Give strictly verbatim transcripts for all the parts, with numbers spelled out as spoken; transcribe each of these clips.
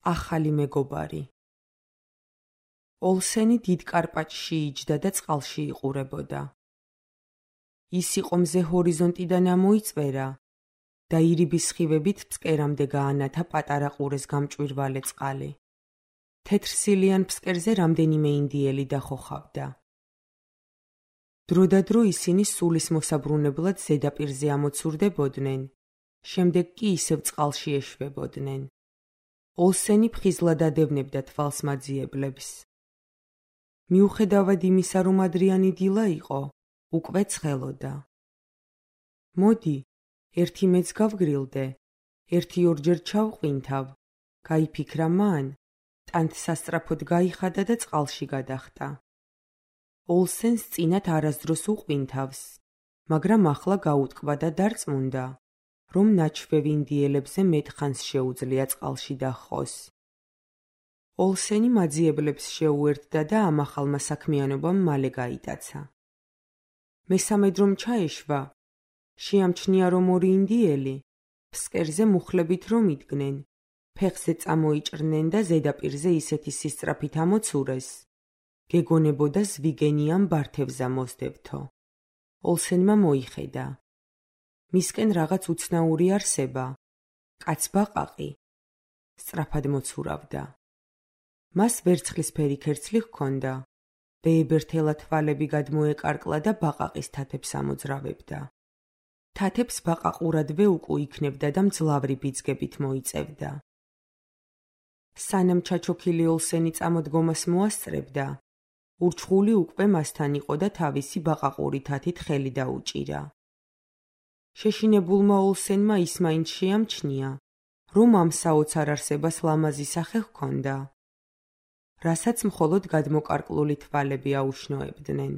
ახალი მეგობარი. ოლსენი დიდ კარპატში იჯდა და წყალში იყურებოდა. ის იყო მზე ჰორიზონტიდან ამოიწვერა და ირიბის სხივებით ფსკერამდე გაანათა პატარა ყურეს გამჭვირვალე წყალი. თეთრსილიან ფსკერზე რამდენიმე ინდიელი დახოხავდა. დროდადრო ისინი სულის მოსაბრუნებლად ზედაპირზე ამოცურდებოდნენ, შემდეგ კი ისევ წყალში ეშვებოდნენ. ოლსენი ფხიზლად ადევნებდა თვალს მაძიებლებს. მიუხედავად იმისა, რომ ადრიანი დილა იყო, უკვე ცხელოდა. მოდი, ერთი მეც გავგრილდე, ერთი ორჯერ ჩავყვინთავ, გაიფიქრა მან, ტანთ სასწრაფოდ გაიხადა და წყალში გადახტა. ოლსენს წინათ არასდროს უყვინთავს, მაგრამ ახლა გაუტკბა და დარწმუნდა, რომ ნაჩვევ ინდიელებზე მეტხანს შეუძლია წყალში დაჰყოს. ოლსენი მაძიებლებს შეუერთდა და ამ ახალმა საქმიანობამ მალე გაიტაცა. მესამედ რომ ჩაეშვა, შეამჩნია, რომ ორი ინდიელი ფსკერზე მუხლებით რომ იდგნენ, ფეხზე წამოიჭრნენ და ზედაპირზე ისეთი სისწრაფით ამოცურეს, გეგონებოდა ზვიგენიან ბართევს ამოსდებთო. ოლსენმა მოიხედა. მისკენ რაღაც უცნაური არსება, კაცბაყაყი, სწრაფად მოცურავდა. მას ვერცხლისფერი ქერცლი ჰქონდა, ბეებერთელა თვალები გადმოეკარკლა და ბაყაყის თათებს ამოძრავებდა. თათებს ბაყაყურადვე უკუიქნებდა და მძლავრი ბიძგებით მოიწევდა. სანამ ჩაჩოქილი ოლსენი წამოდგომას მოასწრებდა, ურჩხული უკვე მასთან იყო და თავისი ბაყაყური თათით ხელი დაუჭირა. შეშინებულმა ოლსენმა ის მაინც შეამჩნია, რომ ამ საოცარ არსებას ლამაზი სახე ჰქონდა, რასაც მხოლოდ გადმოკარკლული თვალები აუშნოებდნენ.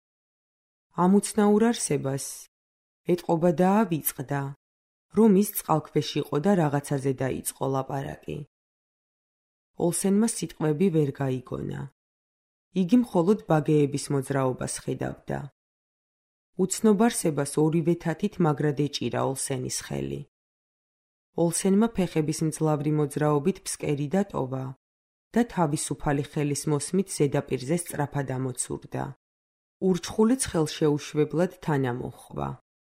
ამ უცნაურ არსებას ეტყობა და ავიწყდა, რომ ის წყალქვეშ იყო და რაღაცაზე დაიწყო ლაპარაკი. ოლსენმა სიტყვები ვერ გაიგონა. იგი მხოლოდ ბაგეების მოძრაობას ხედავდა. უცნობ არსებას ორივე თათით მაგრად ეჭირა ოლსენის ხელი. ოლსენმა ფეხების მძლავრი მოძრაობით ფსკერი დატოვა და თავისუფალი ხელის მოსმით ზედაპირზე სწრაფად ამოცურდა. ურჩხულიც ხელშეუშვებლად თან ამოჰყვა.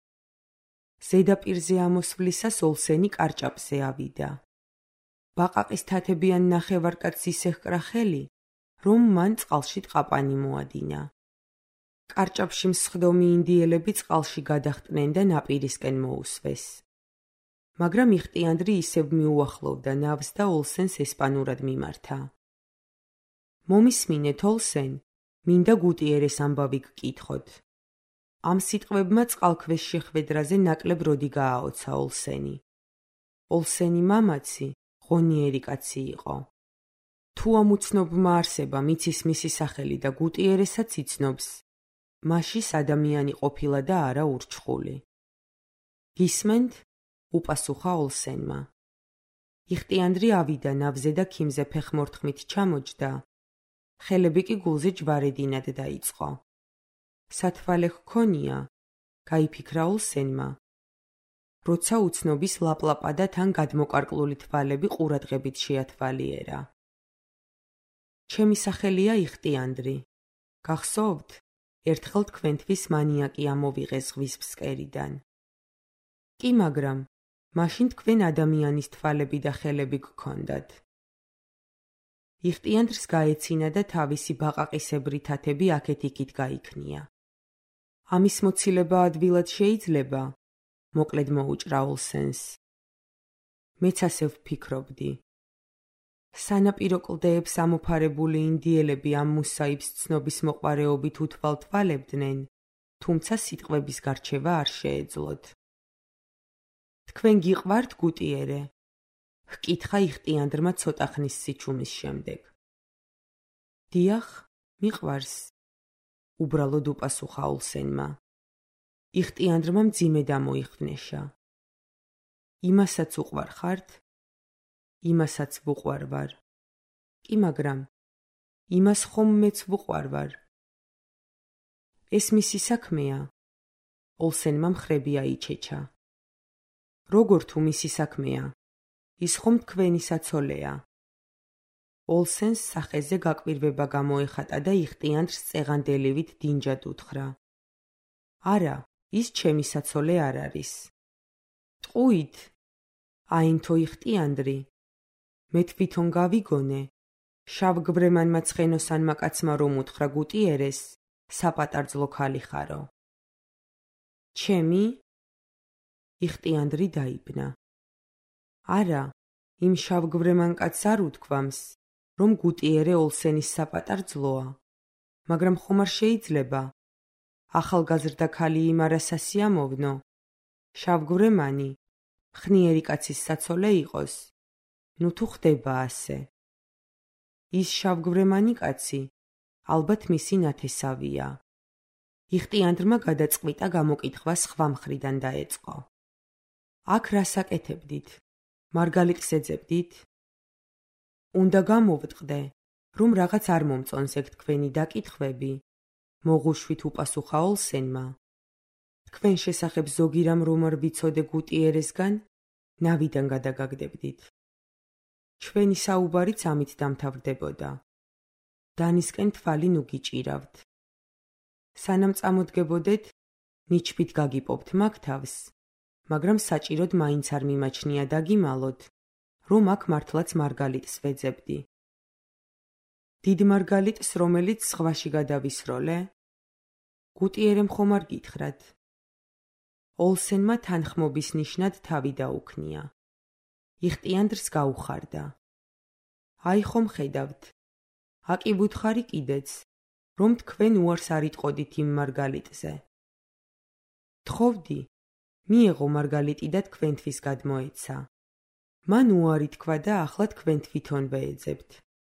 ზედაპირზე ამოსვლისას ოლსენი კარჭაპზე ავიდა. ბაყაყის თათებიან ნახევარკაცს ისე ჰკრა ხელი, რომ მან წყალში ტყაპანი მოადინა. კარჭაპში მსხდომი ინდიელები წყალში გადახტნენ და ნაპირისკენ მოუსვეს. მაგრამ იხტიანდრი ისევ მიუახლოვდა ნავს და ოლსენს ესპანურად მიმართა. მომისმინეთ, ოლსენ, მინდა გუტიერეს ამბავი გკითხოთ. ამ სიტყვებმა წყალქვეშ შეხვედრაზე ნაკლებ როდი გააოცა ოლსენი. ოლსენი მამაცი, ღონიერი კაცი იყო. თუ ამ უცნობმა არსებამ იცის მისი სახელი და გუტიერესაც იცნობს, მაშის ადამიანი ყოფილა და არა ურჩხული. გისმენთ? უპასუხა ოლსენმა. იხტიანდრი ავიდა ნავზე და ქიმზე ფეხმორთმით ჩამოჯდა, ხელები კი გულზე ჯვარედინად დაიწყო. სათვალე ჰქონია, გაიფიქრა ოლსენმა, როცა უცნობის ლაპლაპა და თან გადმოკარკლული თვალები ყურადღებით შეათვალიერა. ჩემი სახელია იხტიანდრი. გახსოვთ, ერთხელ თქვენთვის მანიაკი ამოვიღეს ზღვის ფსკერიდან. კი, მაგრამ მაშინ თქვენ ადამიანის თვალები და ხელები გქონდათ. იხტიანდრს გაეცინა და თავისი ბაყაყისებრი თათები აქეთ-იქით გაიქნია. ამის მოცილება ადვილად შეიძლება, მოკლედ მოუჭრა ოლსენს. მეც ასე ვფიქრობდი. სანაპირო კლდეებს ამოფარებული ინდიელები ამ მუსაიბს ცნობის მოყვარეობით უთვალთვალებდნენ, თუმცა სიტყვების გარჩევა არ შეეძლოთ. თქვენ გიყვართ გუტიერე? ჰკითხა იხტიანდრმა ცოტა ხნის სიჩუმის შემდეგ. დიახ, მიყვარს, უბრალოდ უპასუხა ოლსენმა. იხტიანდრმა მძიმე დამოიხვნეშა. იმასაც უყვარ ხართ? იმასაც ვუყვარ ვარ. კი, მაგრამ იმას ხომ მეც ვუყვარ ვარ. ეს მისი საქმეა. ოლსენმა მხრები აიჩეჩა. როგორ თუ მისი საქმეა? ის ხომ თქვენი საცოლეა. ოლსენს სახეზე გაკვირვება გამოეხატა და იხტიანდრს წეღანდელივით დინჯად უთხრა. არა, ის ჩემი საცოლე არ არის. ტყუით, აინთო იხტიანდრი. მე თვითონ გავიგონე, შავგვრემანმა ცხენოსანმა კაცმა რომ უთხრა გუტიერეს, საპატარძლო ქალი ხარო. ჩემი? იხტიანდრი დაიბნა. არა, იმ შავგვრემან კაცს არ უთქვამს, რომ გუტიერე ოლსენის საპატარძლოა, მაგრამ ხომ არ შეიძლება? ახალგაზრდა ქალი იმ არასასიამოვნო, შავგვრემანი, ხნიერი კაცის საცოლე იყოს, ნუ თუ ხდება ასე. ის შავგვრემანი კაცი, ალბათ მისი ნათესავია. იხტიანდრმა გადაწყვიტა გამოკითხვა სხვა მხრიდან დაეწყო. აქ რას აკეთებდით? მარგალიტს ეძებდით? უნდა გამოვტყდე, რომ რაღაც არ მომწონს ეგ თქვენი დაკითხვები, მოღუშვით უპასუხა ოლსენმა. თქვენ შესახებ ზოგი რამ რომ არ ვიცოდე გუტიერესგან, ნავიდან გადაგაგდებდით. ჩვენი საუბარიც ამით დამთავრდებოდა. დანისკენ თვალი ნუ გიჭირავთ. სანამ წამოდგებოდეთ, ნიჩბით გაგიპოვთ მაგ თავს, მაგრამ საჭიროდ მაინც არ მიმაჩნია დაგიმალოთ, რომ აქ მართლაც მარგალიტს ვეძებდი. დიდ მარგალიტს, რომელიც ზღვაში გადავისროლე? გუტიერემ ხომ არ გითხრათ? ოლსენმა თანხმობის ნიშნად თავი დაუქნია. იხტიანდრს გაუხარდა. აი ხომ ხედავთ, აკი ვუთხარი კიდეც, რომ თქვენ უარს არ იტყოდით იმ მარგალიტზე. თხოვდი, მიეღო მარგალიტი და თქვენთვის გადმოეცა. მან უარი თქვა და ახლა თქვენ თვითონვე ეძებთ.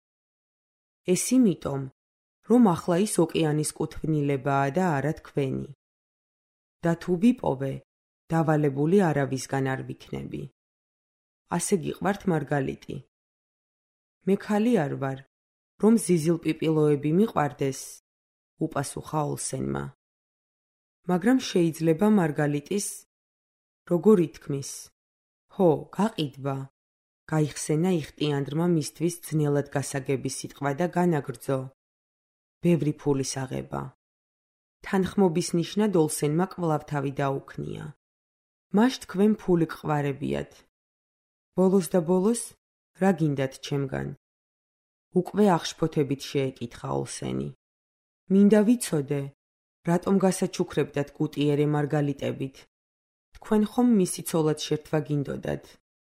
ეს იმიტომ, რომ ახლა ის ოკეანის კუთვნილებაა და არა თქვენი. და თუ ვიპოვე, დავალებული არავისგან არ ვიქნები. ასე გიყვართ მარგალიტი? მე ქალი არ ვარ, რომ ზიზილპიპილოები მიყვარდეს, უპასუხა ოლსენმა. მაგრამ შეიძლება მარგალიტის, როგორ ითქმის? ჰო, გაყიდვა, გაიხსენა იხტიანდრმა მისთვის ძნელად გასაგები სიტყვა და განაგრძო. ბევრი ფულის აღება. თანხმობის ნიშნად ოლსენმა კვლავ თავი დაუქნია. მაშ თქვენ ფული გყვარებიათ. ბოლოს და ბოლოს, რა გინდათ ჩემგან? უკვე აღშფოთებით შეეკითხა ოლსენი. მინდა ვიცოდე, რატომ გასაჩუქრებდათ გუტიერე მარგალიტებით? თქვენ ხომ მისი ცოლად შერთვა გინდოდათ?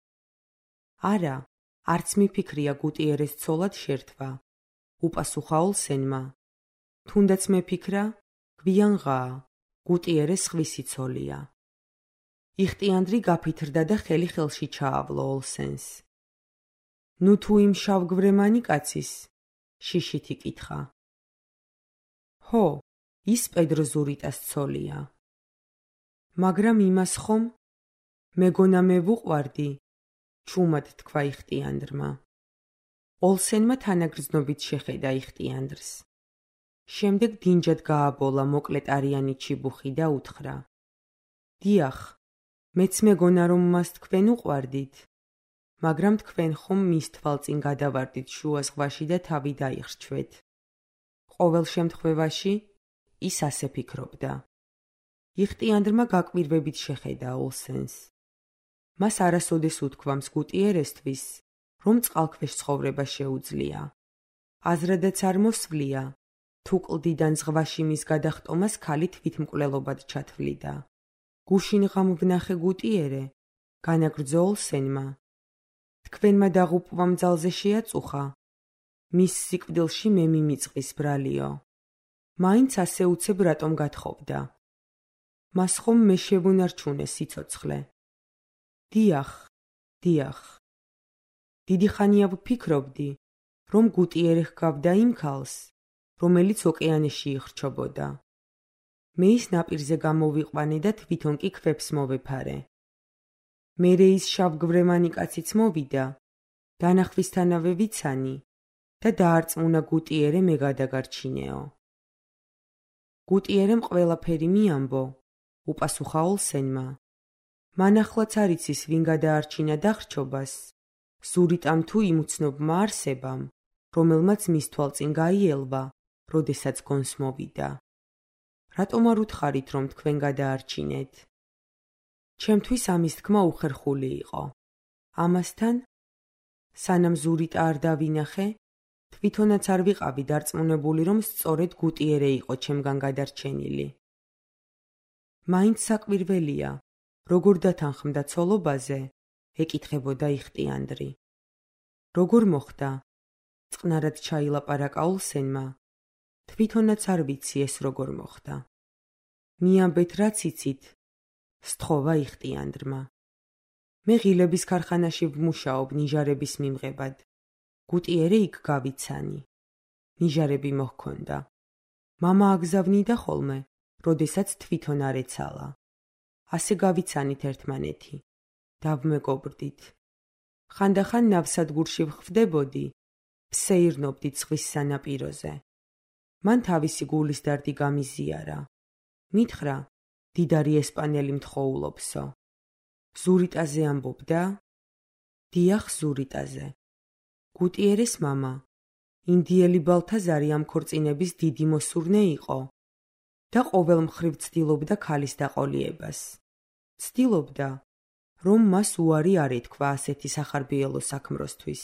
არა, არც მიფიქრია გუტიერეს ცოლად შერთვა, უპასუხა ოლსენმა. თუნდაც მეფიქრა, გვიანღაა, გუტიერეს ხვისი ცოლია. იხტიანდრი გაფითრდა და ხელი ხელში ჩაავლო ოლსენს. ნუ თუ იმ შავგვრემანი კაცის, შიშით იკითხა. ჰო, ის პედრო ზურიტას ცოლია. მაგრამ იმას ხომ? მეგონა მე ვუყვარდი, ჩუმად თქვა იხტიანდრმა. ოლსენმა თანაგრძნობით შეხედა იხტიანდრს. შემდეგ დინჯად გააბოლა მოკლეტარიანი ჩიბუხი და უთხრა. დიახ, მეც მეგონა რომ მას თქვენ უყვარდით, მაგრამ თქვენ ხომ მის თვალწინ გადავარდით შუა ზღვაში და თავი დაიხრჩვეთ. ყოველ შემთხვევაში, ის ასე ფიქრობდა. იხტიანდრმა გაკვირვებით შეხედა ოლსენს. მას არასოდეს უთქვამს გუტიერესთვის, რომ წყალქვეშ ცხოვრება შეუძლია. აზრადაც არ მოსვლია, თუ კლდიდან ზღვაში მის გადახტომას ქალი თვითმკვლელობად ჩათვლიდა. გუშინ ღამ ვნახე გუტიერე, განაგრძო ოლსენმა. თქვენმა დაღუპვამ ძალზე შეაწუხა. მის სიკვდილში მე მიმიწყვის ბრალიო. მაინც ასე უცებ რატომ გათხოვდა? მას ხომ მე შევუნარჩუნე სიცოცხლე? დიახ, დიახ. დიდი ხანია ვფიქრობდი, რომ გუტიერე ჰგავდა იმ ქალს, რომელიც ოკეანეში იხრჩობოდა. მე ის ნაპირზე გამოვიყვანე და თვითონ კი ქვებს მოვეფარე. მერე ის შავგვრემანი კაციც მოვიდა, დანახვისთანავე ვიცანი და დაარწმუნა გუტიერე მე გადაგარჩინეო. გუტიერემ ყველაფერი მიამბო, უპასუხა ოლსენმა. მან ახლაც არ იცის ვინ გადაარჩინა დახრჩობას, ზურიტამ თუ იმ უცნობმა არსებამ, რომელმაც მის თვალწინ გაიელვა, როდესაც გონს მოვიდა. რატომ არ უთხარით, რომ თქვენ გადაარჩინეთ? ჩემთვის ამის თქმა უხერხული იყო. ამასთან, სანამ ზურიტა არ დავინახე, თვითონაც არ ვიყავი დარწმუნებული, რომ სწორედ გუტიერე იყო ჩემგან გადარჩენილი. მაინც საკვირველია, როგორ დათანხმდა ცოლობაზე, ეკითხებოდა იხტიანდრი. როგორ მოხდა? წყნარად ჩაილაპარაკა ოლსენმა. თვითონაც არ ვიცი ეს როგორ მოხდა. მიამბეთ რაც იცით, სთხოვა იხტიანდრმა. მე ღილების ქარხანაში ვმუშაობ ნიჟარების მიმღებად. გუტიერე იქ გავიცანი. ნიჟარები მოჰქონდა. მამა აგზავნიდა ხოლმე, როდესაც თვითონ არ ეცალა. ასე გავიცანით ერთმანეთი. დავმეგობრდით. ხანდახან ნავსადგურში ვხვდებოდი, ვსეირნობდით ზღვის სანაპიროზე. მან თავისი გულის დარდი გამიზიარა. მითხრა, დიდარი ესპანელი მთხოვულობსო. ზურიტაზე ამბობდა? დიახ, ზურიტაზე. გუტიერეს მამა, ინდიელი ბალთაზარი ამ ქორწინების დიდი მოსურნე იყო და ყოველ მხრივ ცდილობდა ქალის დაყოლიებას. ცდილობდა, რომ მას უარი არ ეთქვა ასეთი სახარბიელო საქმროსთვის.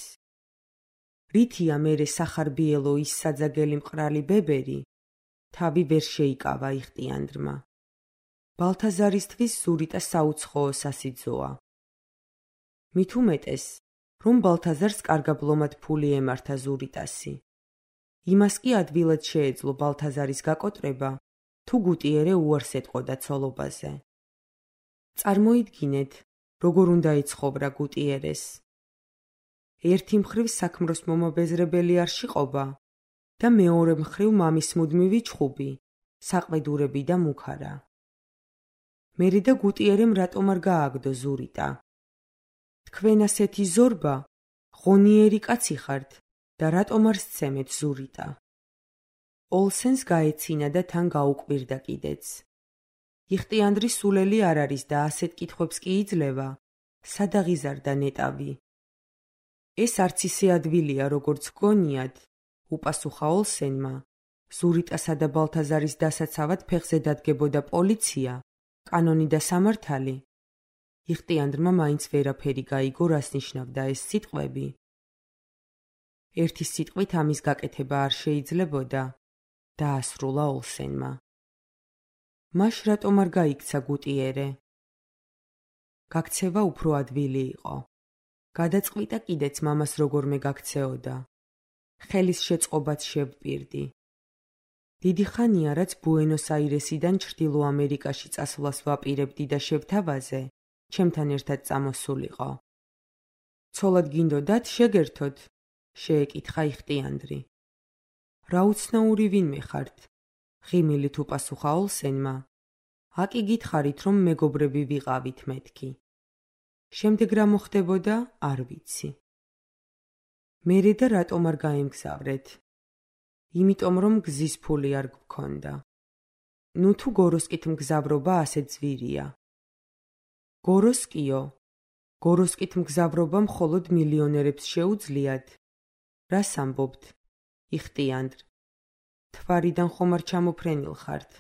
რითია მერე სახარბიელო ის საძაგელი მყრალი ბებერი, თავი ვერ შეიკავა იხტიანდრმა. ბალთაზარისთვის ზურიტა საუცხოო სასიძოა. მით უმეტეს, რომ ბალთაზარს კარგაბლომად ფული ემართა ზურიტასი. იმას კი ადვილად შეეძლო ბალთაზარის გაკოტრება, თუ გუტიერე უარს ეტყოდა ცოლობაზე. წარმოიდგინეთ, როგორ უნდა ეცხოვრა გუტიერეს. ერთი მხრივ საქმროს მომაბეზრებელი არ შეყობა და მეორე მხრივ მამის მუდმივი ჩხუბი, საყვედურები და მუქარა. მერე და გუტიერემ რატომ არ გააგდო ზურიტა? თქვენ ასეთი ზორბა, ღონიერი კაცი ხართ და რატომ არ სცემეთ ზურიტა? ოლსენს გაეცინა და თან გაუკვირდა კიდეც. იხტიანდრი სულელი არ არის და ასეთ კითხვებს კი იძლევა, სად აღიზარდა ნეტავი. ეს არც ისე ადვილია, როგორც გონიათ, უპასუხა ოლსენმა. ზურიტასა და ბალთაზარის დასაცავად ფეხზე დადგებოდა პოლიცია, კანონი და სამართალი. იხტიანდრმა მაინც ვერაფერი გაიგო, რას ნიშნავდა ეს სიტყვები. ერთი სიტყვით ამის გაკეთება არ შეიძლებოდა, დაასრულა ოლსენმა. მაშ რატომ არ გაიქცა გუტიერე? გაქცევა უფრო ადვილი იყო. გადაწყვიტა კიდეც მამას როგორმე გაქცეოდა. ხელის შეწყობაც შევპირდი. დიდი ხანია, რაც ბუენოს-აირესიდან ჩრდილო ამერიკაში წასვლას ვაპირებდი და შევთავაზე, ჩემთან ერთად წამოსულიყო. ცოლად გინდოდათ შეგერთოთ? შეეკითხა იხტიანდრი. რა უცნაური ვინმე ხართ? ღიმილით უპასუხა ოლსენმა. აკი გითხარით, რომ მეგობრები ვიყავით მეთქი. შემდეგ რა მოხდებოდა, არ ვიცი. მერე და რატომ არ გაემგზავრეთ? იმიტომ რომ გზის ფული არ გქონდა. ნუ თუ გოროსკით მგზავრობა ასე ძვირია. გოროსკიო? გოროსკით მგზავრობა მხოლოდ მილიონერებს შეუძლიათ. რას ამბობთ? იხტიანდრ. თვარიდან ხომ არ ჩამოფრენილ ხართ?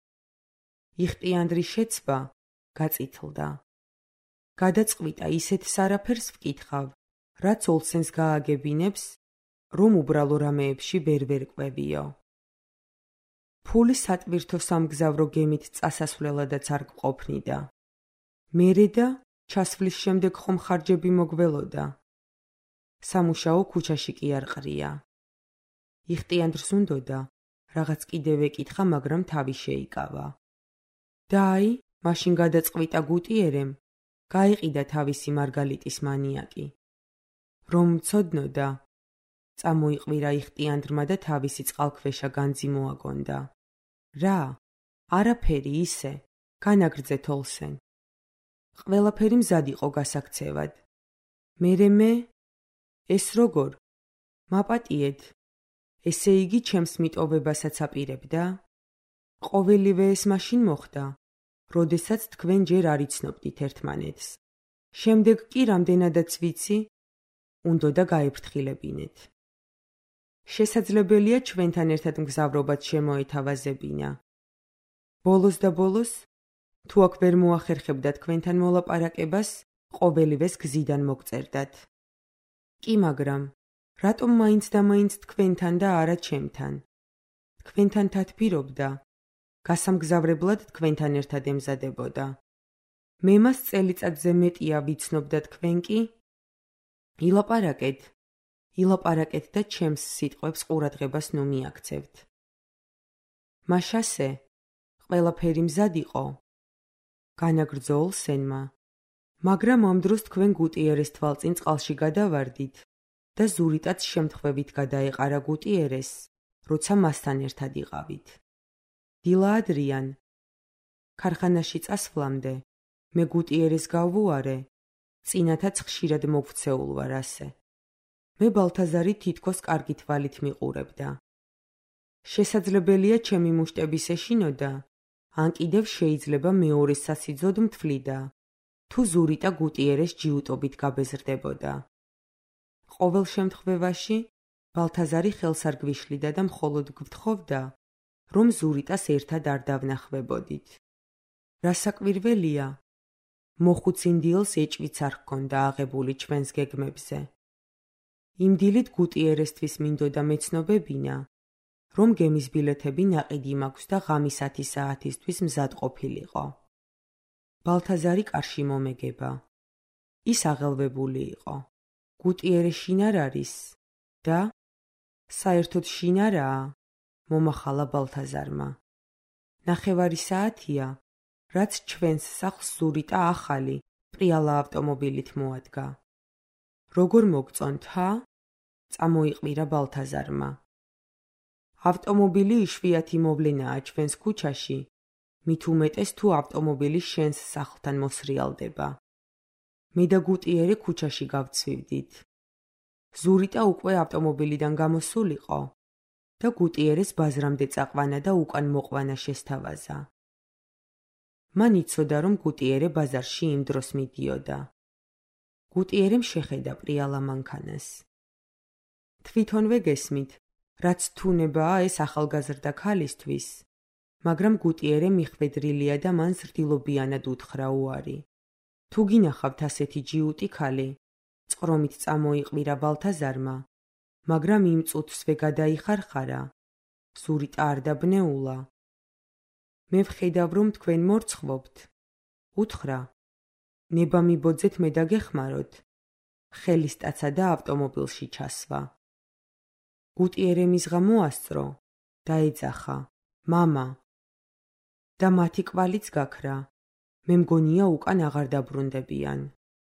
იხტიანდრის შეცვა გაწითლდა. გადაწყვიტა ისეთ სარაფერს ვკითხავ, რაც ოლსენს გააგებინებს, რომ უბრალო რამეებში ვერ ვერკვევიო. ფული სატვირთო სამგზავრო გემით წასასვლელადაც არ გყოფნიდა. მერე და ჩასვლის შემდეგ ხომ ხარჯები მოგველოდა. სამუშაო ქუჩაში კი არ ყრია. იხტიანდრს უნდოდა, რაღაც კიდევ ეკითხა, მაგრამ თავი შეიკავა. და აი, მაშინ გადაწყვიტა გუტიერემ, გაიყიდა თავისი მარგალიტის მანიაკი. რომ მცოდნოდა, წამოიყვირა იხტიანდრმა და თავისი წყალქვეშა განძი მოაგონდა. რა? არაფერი ისე, განაგრძეთ ოლსენ. ყველაფერი მზად იყო გასაქცევად. მერე მე? ეს როგორ? მაპატიეთ. ესე იგი ჩემს მიტოვებასაც აპირებდა? ყოველივე ეს მაშინ მოხდა, როდესაც თქვენ ჯერ არ იცნობდით ერთმანეთს. შემდეგ კი რამდენადაც ვიცი, უნდოდა გაეფრთხილებინეთ. შესაძლებელია ჩვენთან ერთად მგზავრობაც შემოეთავაზებინა. ბოლოს და ბოლოს, თუ აქ ვერ მოახერხებდა თქვენთან მოლაპარაკებას, ყოველივეს გზიდან მოგწერდათ. კი, მაგრამ რატომ მაინც და მაინც თქვენთან და არა ჩემთან? თქვენთან თათბირობდა, გასამგზავრებლად თქვენთან ერთად ემზადებოდა. მე მას წელიწადზე მეტია ვიცნობ და თქვენ კი? ილაპარაკეთ, ილაპარაკეთ და ჩემს სიტყვებს ყურადღებას ნუ მიაქცევთ. მაშასე, ყველაფერი მზად იყო. განაგრძო ოლსენმა, მაგრამ ამ დროს თქვენ გუტიერეს თვალწინ წყალში გადავარდით და ზურიტაც შემთხვევით გადაეყარა გუტიერეს, როცა მასთან ერთად იყავით. დილა ადრიან, ქარხანაში წასვლამდე, მე გუტიერეს გავუარე, წინათაც ხშირად მოვქცეულ ვარ ასე. მე ბალთაზარი თითქოს კარგი თვალით მიყურებდა. შესაძლებელია ჩემი მუშტების ეშინოდა, ან კიდევ შეიძლება მეორე სასიძოდ მთვლიდა, თუ ზურიტა გუტიერეს ჯიუტობით გაბეზრდებოდა. ყოველ შემთხვევაში, ბალთაზარი ხელს არ გვიშლიდა და მხოლოდ გვთხოვდა, რომ ზურიტას ერთად არ დავნახვებოდით. რასაკვირველია, მოხუცინ დილს ეჭვიც არ ჰქონდა აღებული ჩვენს გეგმებზე. იმ დილით გუტიერესთვის მინდოდა მეცნობებინა, რომ გემის ბილეთები ნაყიდი მაქვს და ღამის ათი საათისთვის მზად ყოფილიყო. ბალთაზარი კარში მომეგება. ის აღელვებული იყო. გუტიერე შინარ არის და საერთოდ შინარაა, მომახალა ბალთაზარმა. ნახევარი საათია, რაც ჩვენს სახლს ზურიტა ახალი, პრიალა ავტომობილით მოადგა. როგორ მოგწონთ, ჰა? წამოიყვირა ბალთაზარმა. ავტომობილი იშვიათი მოვლენაა ჩვენს ქუჩაში, მით უმეტეს თუ ავტომობილი შენს სახლთან მოსრიალდება. მე და გუტიერე ქუჩაში გავცვივდით. ზურიტა უკვე ავტომობილიდან გამოსულიყო და გუტიერეს ბაზრამდე წაყვანა და უკან მოყვანა შესთავაზა. მან იცოდა, რომ გუტიერე ბაზარში იმ დროს მიდიოდა. გუტიერემ შეხედა პრიალა მანქანას. თვითონვე გესმით, რაც თუნებაა ეს ახალგაზრდა ქალისთვის, მაგრამ გუტიერე მიხვედრილია და მან ზრდილობიანად უთხრა უარი. თუ გინახავთ ასეთი ჯიუტი ქალი, წყრომით წამოიყვირა ბალთაზარმა, მაგრამ იმ წუთსვე გადაიხარხარა, ზურიტა არ დაბნეულა. მე ვხედავ, რომ თქვენ მორცხვობთ. უთხრა, ნება მიბოძეთ მე დაგეხმაროთ. ხელისტაცა და ავტომობილში ჩასვა. გუტიერე მისღა მოასწრო და ეძახა, მამა. და მათი კვალიც გაქრა. მე მგონია უკან აღარ დაბრუნდებიან.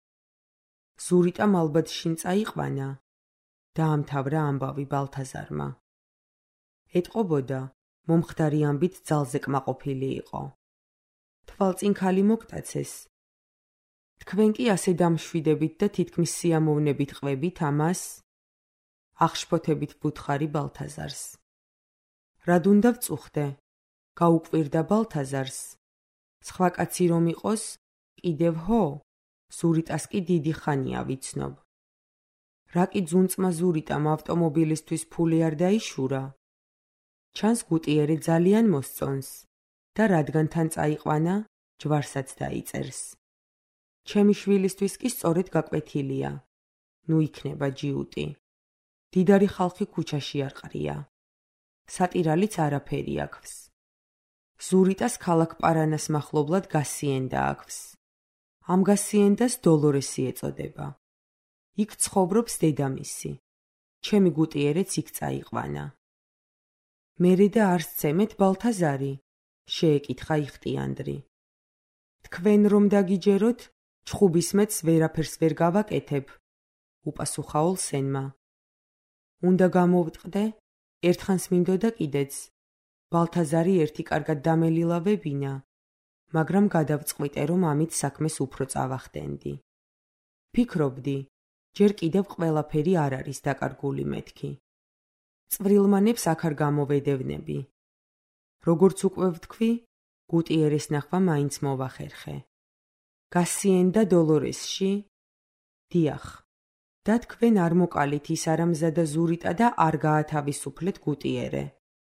ზურიტამ ალბათ შინ წაიყვანა. დაამთავრა ამბავი ბალთაზარმა. ეტყობოდა, მომხდარი ამბით ძალზე კმაყოფილი იყო. თვალწინ ქალი მოგტაცეს. თქვენ კი ასე დამშვიდებით და თითქმის სიამოვნებით ყვებით ამას? აღშფოთებით ვუთხარი ბალთაზარს. რად უნდა ვწუხდე? გაუკვირდა ბალთაზარს. სხვა კაცი რომ იყოს, კიდევ ჰო, ზურიტას კი დიდი ხანია ვიცნობ. რა კი ძუნწმა ზურიტამ ავტომობილისთვის ფული არ დაიშურა? ჩანს გუტიერე ძალიან მოსწონს და რადგან თან წაიყვანა, ჯვარსაც დაიწერს. ჩემი შვილისთვის კი სწორედ გაკვეთილია. ნუ იქნება ჯიუტი. დიდარი ხალხი ქუჩაში არ ყრია. სატირალიც არაფერი აქვს. ზურიტას ქალაქ პარანას მახლობლად გასიენდა აქვს. ამ გასიენდას დოლორესი ეწოდება. იქ ცხოვრობს დედამისი. ჩემი გუტიერეც იქ წაიყვანა. მერე და არ სცემეთ ბალთაზარი? შეეკითხა იხტიანდრი. თქვენ რომ დაგიჯეროთ, ჩხუბისმეთს ვერაფერს ვერ გავაკეთებ, უპასუხა ოლსენმა. უნდა გამოვტყდე, ერთხანს მინდოდა კიდეც. ბალთაზარი ერთი კარგად დამელილავებინა, მაგრამ გადავწყვიტე, რომ ამით საქმეს უფრო წავახდენდი. ფიქრობდი, ჯერ კიდევ ყველაფერი არ არის დაკარგული მეთქი. წვრილმანებს აქ არ გამოვედევნები. როგორც უკვე ვთქვი, გუტიერეს ნახვა მაინც მოვახერხე. გასიენდა დოლორესში? დიახ. და თქვენ არ მოკალით ის არამზადა ზურიტა და არ გაათავისუფლეთ გუტიერე.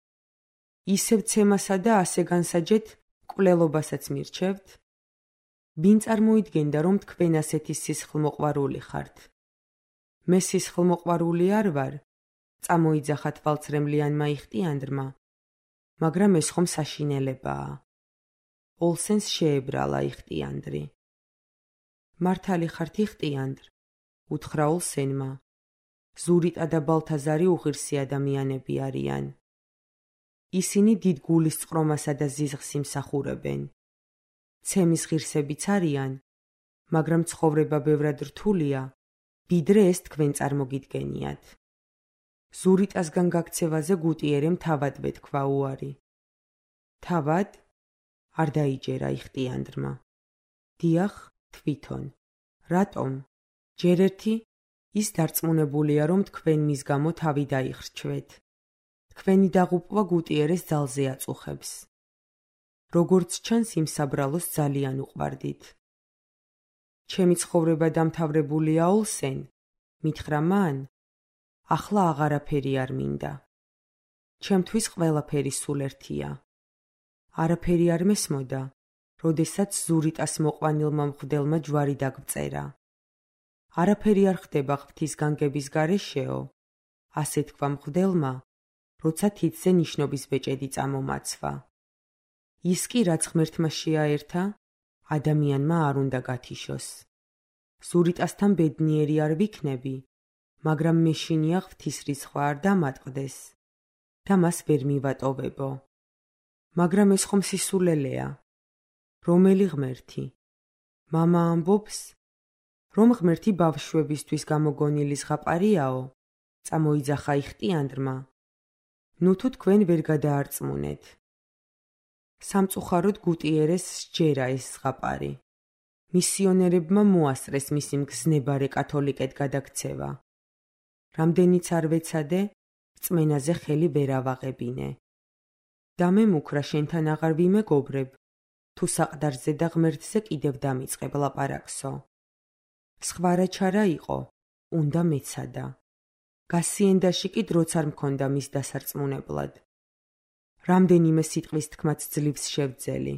ისევ ცემასა და ასე განსაჯეთ, კვლელობასაც მირჩევთ? ვინ წარმოიდგენდა, რომ თქვენ ასეთი სისხლმოყვარული ხართ? მე სისხლმოყვარული არ ვარ, წამოიძახა თვალცრემლიანმა იხტიანდრმა, მაგრამ ეს ხომ საშინელებაა. ოლსენს შეებრალა იხტიანდრი. მართალი ხართ იხტიანდრ, უთხრა ოლსენმა. ზურიტა და ბალთაზარი უღირსი ადამიანები არიან. ისინი დიდ გულისწყრომასა და ზიზღს იმსახურებენ. ცემის ღირსებიც არიან, მაგრამ ცხოვრება ბევრად რთულია, ვიდრე ეს თქვენ წარმოგიდგენიათ. ზურიტასგან გაქცევაზე გუტიერემ თავადვე თქვა უარი. თავად? არ დაიჯერა იხტიანდრმა. დიახ, თვითონ. რატომ? ჯერ ერთი ის დარწმუნებულია, რომ თქვენ მის გამო თავი დაიხრჩვეთ. თქვენი დაღუპვა გუტიერეს ძალზე აწუხებს. როგორც ჩანს, იმ საბრალოს ძალიან უყვარდით. ჩემი ცხოვრება დამთავრებულია ოლსენ, მითხრა მან, ახლა აღარაფერი არ მინდა. ჩემთვის ყველაფერი სულ ერთია. არაფერი არ მესმოდა, როდესაც ზურიტას მოყვანილმა მღვდელმა ჯვარი დაგვწერა. არაფერი არ ხდება ღვთის განგების გარეშეო, ასე თქვა მღვდელმა, როცა თითზე ნიშნობის ბეჭედი წამომაცვა. ის კი რაც ღმერთმა შეაერთა, ადამიანმა არ უნდა გათიშოს. ზურიტასთან ბედნიერი არ ვიქნები, მაგრამ მეშინია ღვთის რიცხვა არ დამატყდეს და მას ვერ მივატოვებო. მაგრამ ეს ხომ სისულელეა. რომელი ღმერთი? მამა ამბობს, რომ ღმერთი ბავშვებისთვის გამოგონილი ზღაპარიაო, წამოიძახა იხტიანდრმა. ნუ თუ თქვენ ვერ გადაარწმუნეთ. სამწუხაროდ გუტიერეს სჯერა ეს ზღაპარი. მისიონერებმა მოასწრეს მისი მგზნებარე კათოლიკედ გადაქცევა. რამდენიც არ ვეცადე, რწმენაზე ხელი ვერ ავაღებინე. და მე მუქრა შენთან აღარ ვიმეგობრებ, თუ საყდარზე და ღმერთზე კიდევ დამიწყებ ლაპარაკსო. სხვა რა ჩარა იყო, უნდა მეცადა. გასიენდაში კი დროც არ მქონდა მის დასარწმუნებლად. რამდენიმე სიტყვის თქმაც ძლივს შევძელი.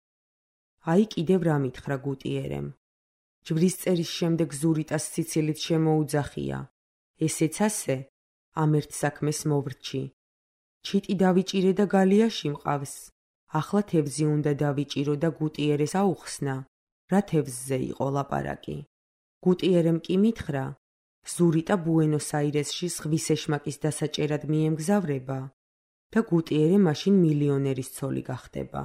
აი კიდევ რა მითხრა გუტიერემ. ჯვრის წერის შემდეგ ზურიტას სიცილით შემოუძახია. ესეც ასე, ამ ერთ საქმეს მოვრჩი. ჩიტი დავიჭირე და გალიაში მყავს. ახლა თევზი უნდა დავიჭირო და გუტიერეს აუხსნა, რა თევზზე იყო ლაპარაკი. გუტიერემ კი მითხრა, ზურიტა ბუენოს-აირესში ზღვის ეშმაკის დასაჭერად მიემგზავრება და გუტიერე მაშინ მილიონერის ცოლი გახდება.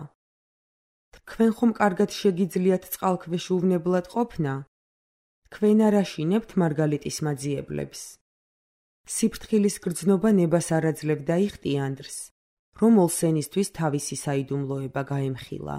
თქვენ ხომ კარგად შეგიძლიათ წყალქვეშ უვნებლად ყოფნა? თქვენ არ აშინებთ მარგალიტის მაძიებლებს. სიფრთხილის გრძნობა ნებას არ აძლევდა იხტიანდრს, რომ ოლსენისთვის თავისი საიდუმლოება გაემხილა.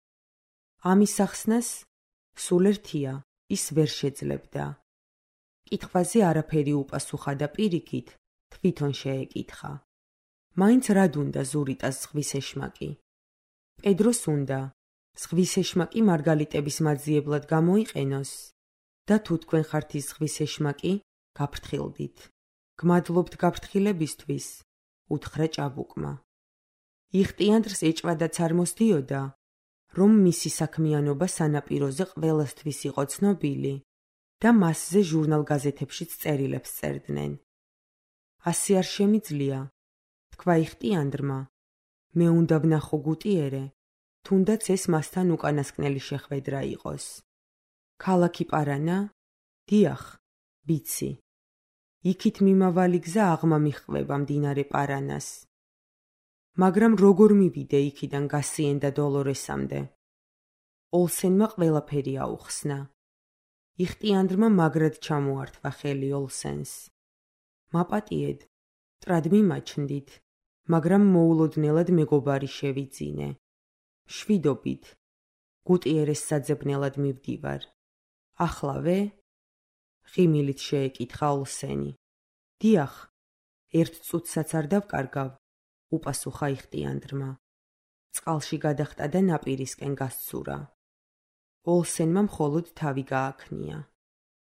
ამის ახსნას სულ ერთია, ის ვერ შეძლებდა. კითხვაზე არაფერი უპასუხა და პირიქით თვითონ შეეკითხა. მაინც რად უნდა ზურიტას ზღვის ეშმაკი? პედროს უნდა, ზღვის ეშმაკი მარგალიტების მაძიებლად გამოიყენოს და თუ თქვენ ხართ ის ზღვის ეშმაკი, გაფრთხილდით. გმადლობთ გაფრთხილებისთვის, უთხრა ჭაბუკმა. იხტიანდრს ეჭვადაც არ მოსდიოდა, რომ მისი საქმიანობა სანაპიროზე ყველასთვის იყო ცნობილი და მასზე ჟურნალ-გაზეთებშიც წერილებს წერდნენ. ასე არ შემიძლია, თქვა იხტიანდრმა. მე უნდა ვნახო გუტიერე, თუნდაც ეს მასთან უკანასკნელი შეხვედრა იყოს. ქალაქი პარანა? დიახ, ვიცი. იქით მიმავალი გზა აღმა მიჰყვება მდინარე პარანას. მაგრამ როგორ მივიდე იქიდან გასიენ და დოლორესამდე? ოლსენმა ყველაფერი აუხსნა. იხტიანდრმა მაგრად ჩამოართვა ხელი ოლსენს. მაპატიედ, მტრად მიმაჩნდით, მაგრამ მოულოდნელად მეგობარი შევიძინე. შვიდობით, გუტიერეს საძებნელად მივდივარ. ახლავე? ღიმილით შეეკითხა ოლსენი. დიახ, ერთ წუთსაც არ დავკარგავ, უპასუხა იხტიანდრმა. წყალში გადახტა და ნაპირისკენ გასცურა. ოლსენმა მხოლოდ თავი გააქნია.